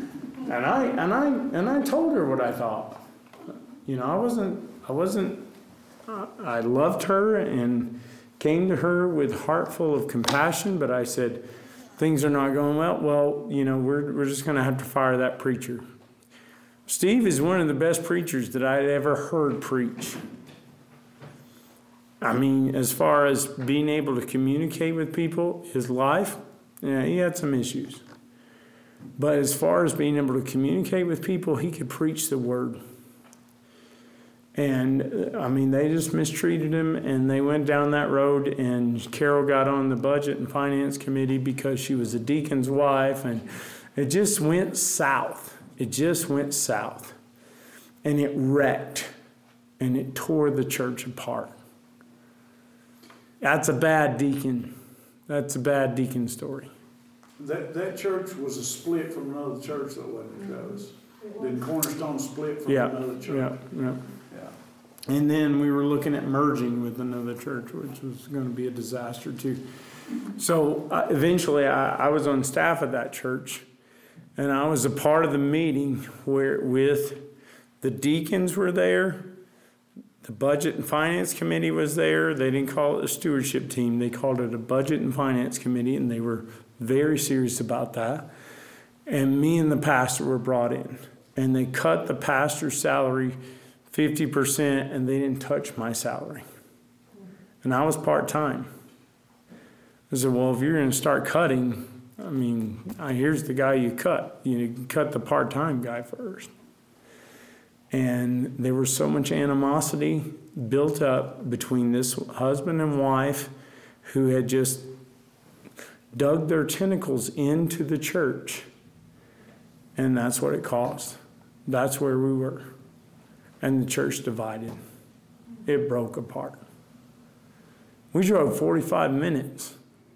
And I told her what I thought. You know, I loved her, and came to her with heart full of compassion, but I said, things are not going well. Well, we're just going to have to fire that preacher. Steve is one of the best preachers that I'd ever heard preach. I mean, as far as being able to communicate with people, his life, he had some issues. But as far as being able to communicate with people, he could preach the word. And, I mean, they just mistreated him, and they went down that road, and Carol got on the Budget and Finance Committee because she was a deacon's wife, and it just went south. It just went south. And it wrecked, and it tore the church apart. That's a bad deacon. That's a bad deacon story. That church was a split from another church, though, wasn't it, Travis? Didn't Cornerstone split from another church? Yeah. And then we were looking at merging with another church, which was going to be a disaster too. So eventually I was on staff at that church, and I was a part of the meeting with the deacons were there, the Budget and Finance Committee was there. They didn't call it a stewardship team. They called it a Budget and Finance Committee, and they were very serious about that. And me and the pastor were brought in, and they cut the pastor's salary 50%, and they didn't touch my salary. And I was part-time. I said, well, if you're going to start cutting, I mean, here's the guy you cut. You cut the part-time guy first. And there was so much animosity built up between this husband and wife who had just dug their tentacles into the church. And that's what it cost. That's where we were. And the church divided. It broke apart. We drove 45 minutes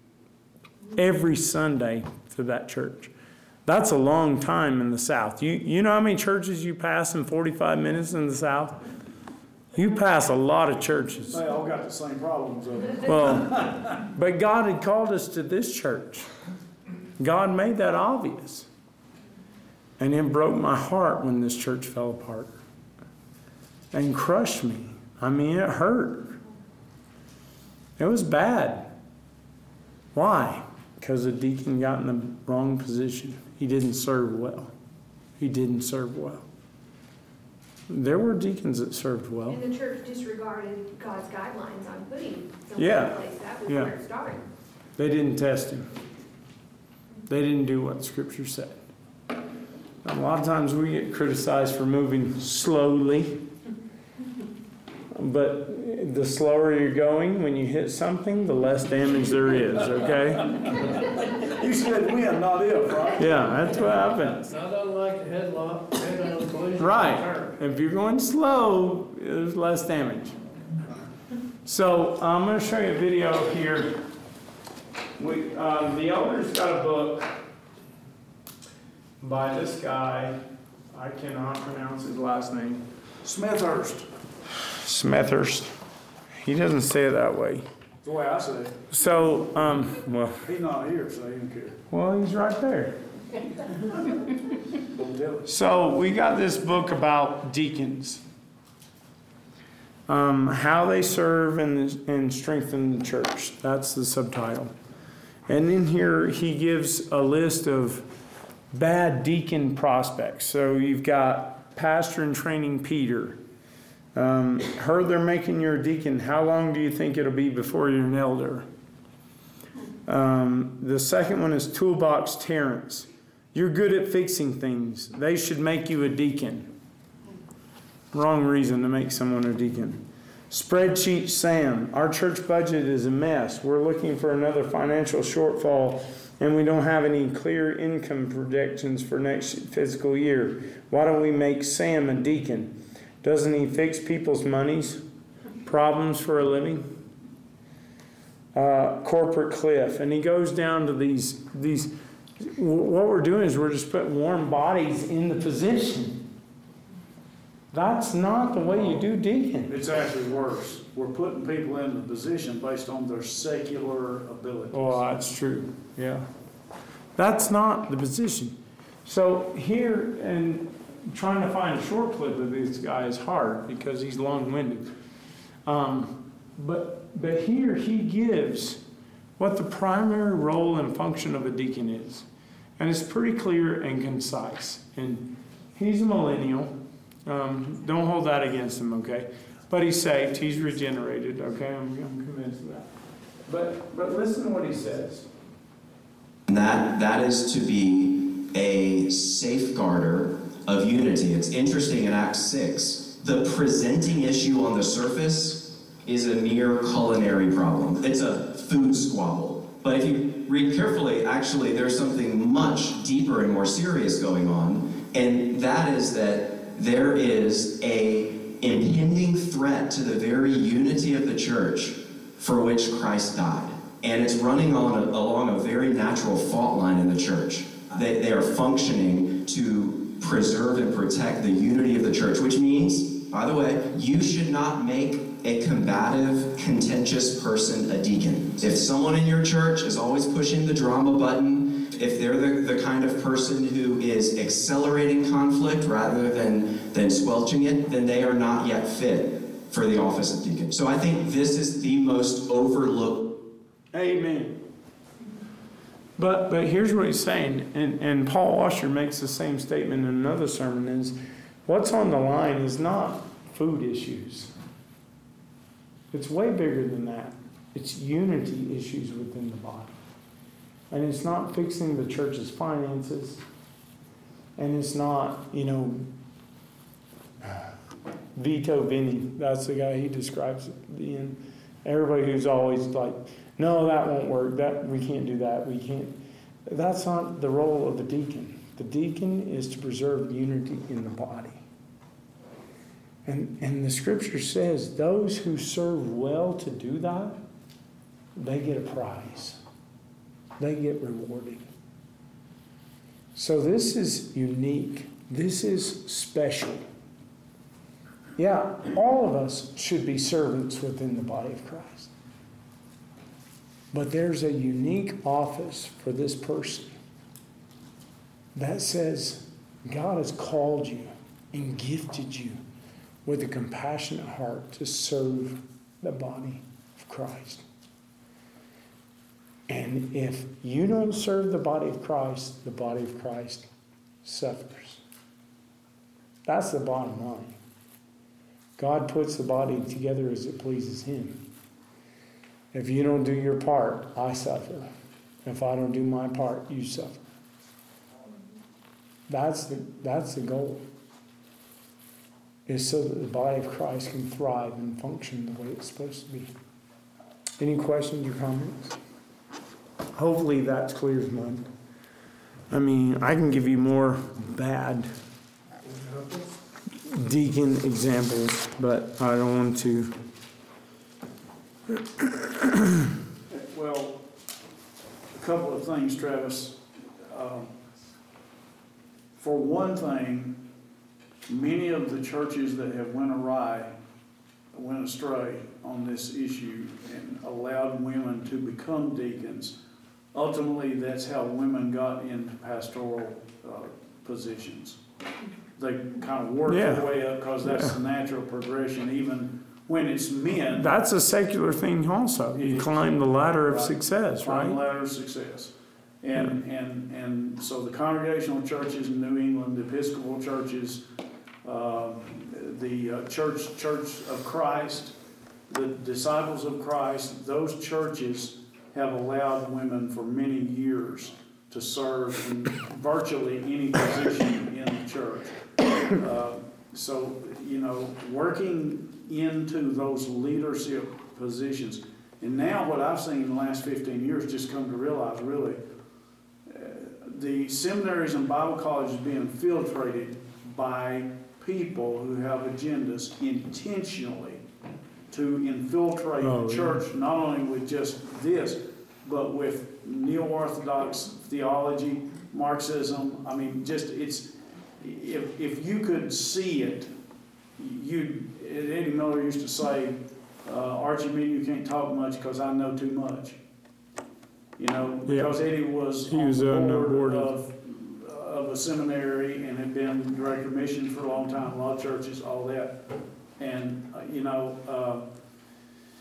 every Sunday to that church. That's a long time in the South. You know how many churches you pass in 45 minutes in the South? You pass a lot of churches. They all got the same problems. Well, but God had called us to this church. God made that obvious. And it broke my heart when this church fell apart. And crushed me. I mean, it hurt. It was bad. Why? Because the deacon got in the wrong position. He didn't serve well. He didn't serve well. There were deacons that served well. And the church disregarded God's guidelines on putting something Yeah. in place. That was Yeah. where it started. They didn't test him. They didn't do what Scripture said. A lot of times we get criticized for moving slowly. But the slower you're going, when you hit something, the less damage there is, okay? You said when, not if, right? Yeah, that's what happens. Not unlike the head-on collision. Right. If you're going slow, there's less damage. So I'm going to show you a video here. The elders got a book by this guy. I cannot pronounce his last name. Smethurst. Smethurst. He doesn't say it that way. That's the way I say it. So, well, He's not here, so he don't care. well, he's right there. Don't tell us. So we got this book about deacons, how they serve and strengthen the church. That's the subtitle. And in here he gives a list of bad deacon prospects. So you've got pastor in training Peter. Heard they're making you a deacon. How long do you think it'll be before you're an elder? The second one is Toolbox Terrence. You're good at fixing things. They should make you a deacon. Wrong reason to make someone a deacon. Spreadsheet Sam. Our church budget is a mess. We're looking for another financial shortfall, and we don't have any clear income projections for next fiscal year. Why don't we make Sam a deacon? Doesn't he fix people's monies, problems for a living? Corporate Cliff. And he goes down to these. What we're doing is we're just putting warm bodies in the position. That's not the way you do deacon. It's actually worse. We're putting people in the position based on their secular abilities. Oh, that's true. Yeah. That's not the position. So here, and trying to find a short clip of this guy is hard because he's long-winded. But here he gives what the primary role and function of a deacon is. And it's pretty clear and concise. And he's a millennial. Don't hold that against him, okay? But he's saved. He's regenerated, okay? I'm convinced of that. But listen to what he says. That is to be a safeguarder of unity. It's interesting in Acts 6, the presenting issue on the surface is a mere culinary problem. It's a food squabble. But if you read carefully, actually there's something much deeper and more serious going on, and that is that there is a impending threat to the very unity of the church for which Christ died. And it's running along a very natural fault line in the church. They are functioning to preserve and protect the unity of the church, which means, by the way, you should not make a combative, contentious person a deacon. If someone in your church is always pushing the drama button, if they're the kind of person who is accelerating conflict rather than squelching it, then they are not yet fit for the office of deacon. So I think this is the most overlooked. Amen. But here's what he's saying, and Paul Washer makes the same statement in another sermon, is what's on the line is not food issues. It's way bigger than that. It's unity issues within the body. And it's not fixing the church's finances. And it's not, Vito Vinny. That's the guy he describes at the end. Everybody who's always like, no, that won't work. That we can't do that. We can't. That's not the role of the deacon. The deacon is to preserve unity in the body. And the scripture says those who serve well to do that, they get a prize. They get rewarded. So this is unique. This is special. Yeah, all of us should be servants within the body of Christ. But there's a unique office for this person that says God has called you and gifted you with a compassionate heart to serve the body of Christ. And if you don't serve the body of Christ suffers. That's the bottom line. God puts the body together as it pleases him. If you don't do your part, I suffer. If I don't do my part, you suffer. That's the goal. Is so that the body of Christ can thrive and function the way it's supposed to be. Any questions or comments? Hopefully that's clear as mud. I mean, I can give you more bad deacon examples, but I don't want to. Well, a couple of things, Travis. For one thing, many of the churches that have went astray on this issue and allowed women to become deacons, ultimately that's how women got into pastoral positions. They kind of work their way up because that's the natural progression, even when it's men. That's a secular thing also. You climb the ladder of success, right? Climb the ladder of success. And so the congregational churches in New England, the Episcopal churches, the Church of Christ, the Disciples of Christ, those churches have allowed women for many years to serve in virtually any position in the church. So, working into those leadership positions. And now what I've seen in the last 15 years just come to realize, really, the seminaries and Bible colleges being infiltrated by people who have agendas intentionally to infiltrate the church, not only with just this, but with neo-Orthodox theology, Marxism. I mean, just if you could see it, Eddie Miller used to say, Archie, me, you can't talk much because I know too much. Because Eddie was on the board of a seminary and had been director of missions for a long time, a lot of churches, all that. And,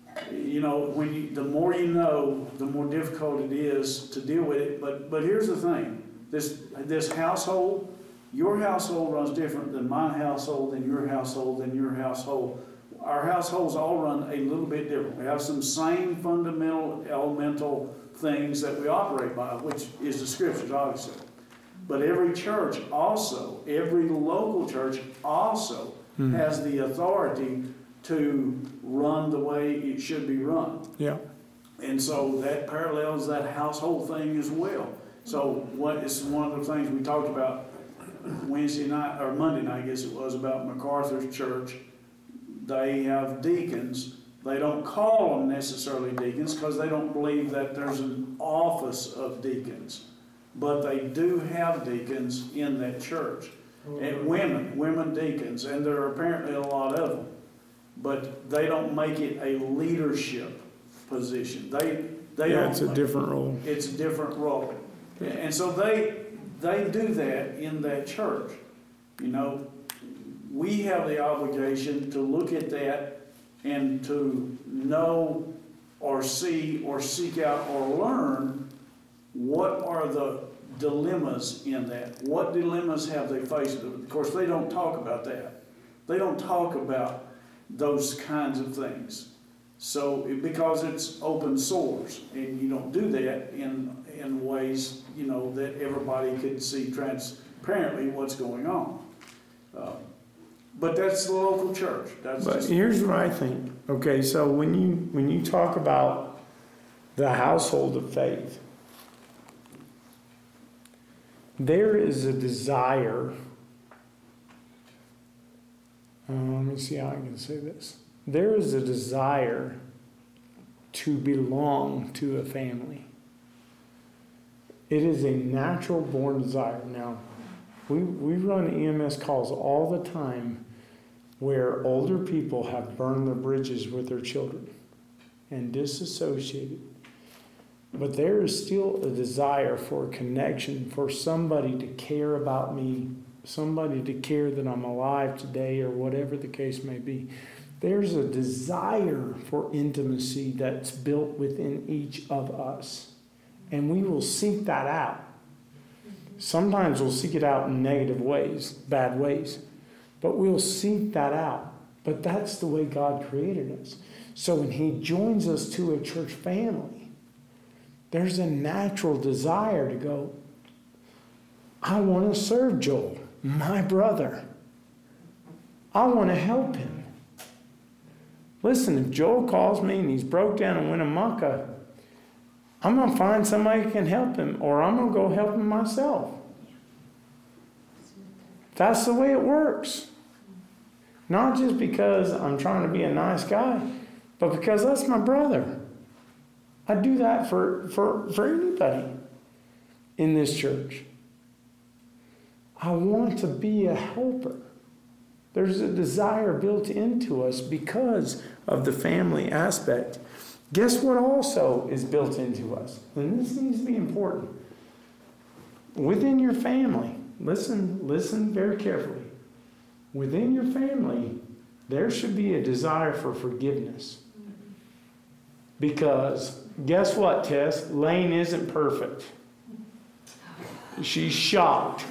you know, the more you know, the more difficult it is to deal with it. But here's the thing, this household, your household runs different than my household, than your household, than your household. Our households all run a little bit different. We have some same fundamental, elemental things that we operate by, which is the scriptures, obviously. But every church also, every local church also has the authority to run the way it should be run. Yeah. And so that parallels that household thing as well. So it's one of the things we talked about Wednesday night, or Monday night, I guess it was, about MacArthur's church. They have deacons. They don't call them necessarily deacons because they don't believe that there's an office of deacons. But they do have deacons in that church. And women deacons, and there are apparently a lot of them. But they don't make it a leadership position. They don't. It's a different role. It's a different role. And so they do that in that church. You know, we have the obligation to look at that and to know or see or seek out or learn what are the dilemmas in that. What dilemmas have they faced? Of course, they don't talk about that. They don't talk about those kinds of things. So, because it's open source, and you don't do that in ways, you know, that everybody could see transparently what's going on. But that's the local church. Here's what I think. Okay, so when you talk about the household of faith, there is a desire. Let me see how I can say this. There is a desire to belong to a family. It is a natural born desire. Now, we run EMS calls all the time where older people have burned their bridges with their children and disassociated. But there is still a desire for a connection, for somebody to care about me, somebody to care that I'm alive today, or whatever the case may be. There's a desire for intimacy that's built within each of us. And we will seek that out. Sometimes we'll seek it out in negative ways, bad ways. But we'll seek that out. But that's the way God created us. So when He joins us to a church family, there's a natural desire to go, I want to serve Joel, my brother. I want to help him. Listen, if Joel calls me and he's broke down in Winnemucca, I'm going to find somebody who can help him, or I'm going to go help him myself. That's the way it works. Not just because I'm trying to be a nice guy, but because that's my brother. I do that for anybody in this church. I want to be a helper. There's a desire built into us because of the family aspect. Guess what also is built into us? And this needs to be important. Within your family, listen very carefully. Within your family, there should be a desire for forgiveness. Because, guess what, Tess? Lane isn't perfect. She's shocked.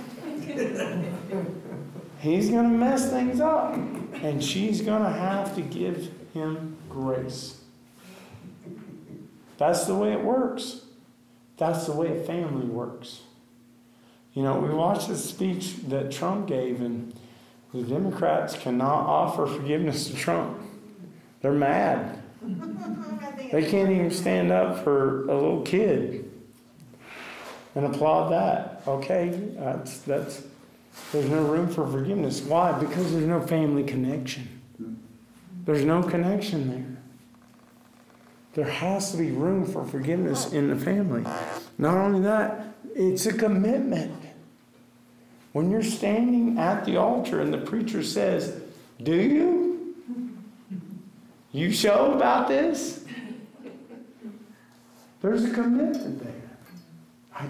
He's going to mess things up. And she's going to have to give him grace. That's the way it works. That's the way a family works. You know, we watched the speech that Trump gave, and the Democrats cannot offer forgiveness to Trump. They're mad. They can't even stand up for a little kid and applaud that. Okay, that's there's no room for forgiveness. Why? Because there's no family connection. There's no connection there. There has to be room for forgiveness in the family. Not only that, it's a commitment. When you're standing at the altar and the preacher says, do you? You sure about this? There's a commitment there. I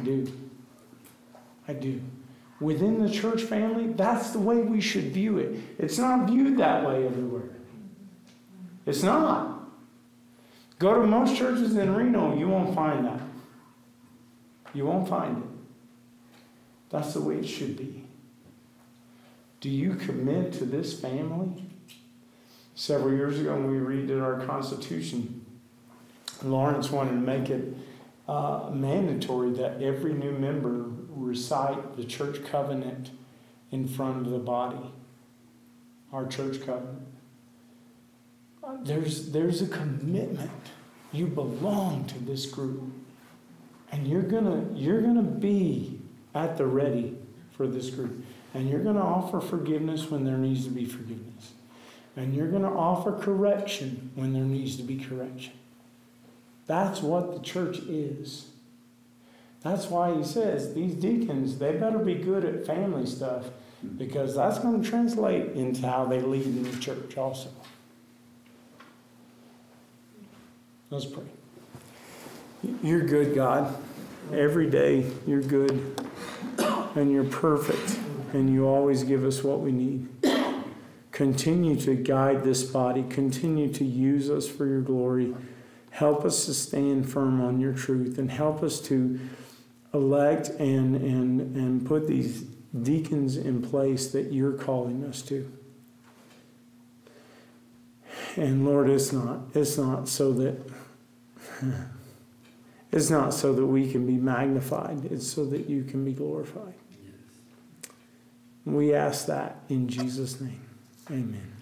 do. Within the church family, that's the way we should view it. It's not viewed that way everywhere. It's not. Go to most churches in Reno, you won't find that. You won't find it. That's the way it should be. Do you commit to this family? Several years ago when we redid our Constitution, Lawrence wanted to make it mandatory that every new member recite the church covenant in front of the body. Our church covenant. There's a commitment. You belong to this group. And you're gonna be at the ready for this group. And you're gonna offer forgiveness when there needs to be forgiveness. And you're gonna offer correction when there needs to be correction. That's what the church is. That's why he says these deacons, they better be good at family stuff, because that's going to translate into how they lead in the church also. Let's pray. You're good, God. Every day you're good and you're perfect and you always give us what we need. Continue to guide this body. Continue to use us for your glory. Help us to stand firm on your truth, and help us to elect and put these deacons in place that you're calling us to. And Lord, it's not so that we can be magnified. It's so that you can be glorified. We ask that in Jesus' name. Amen.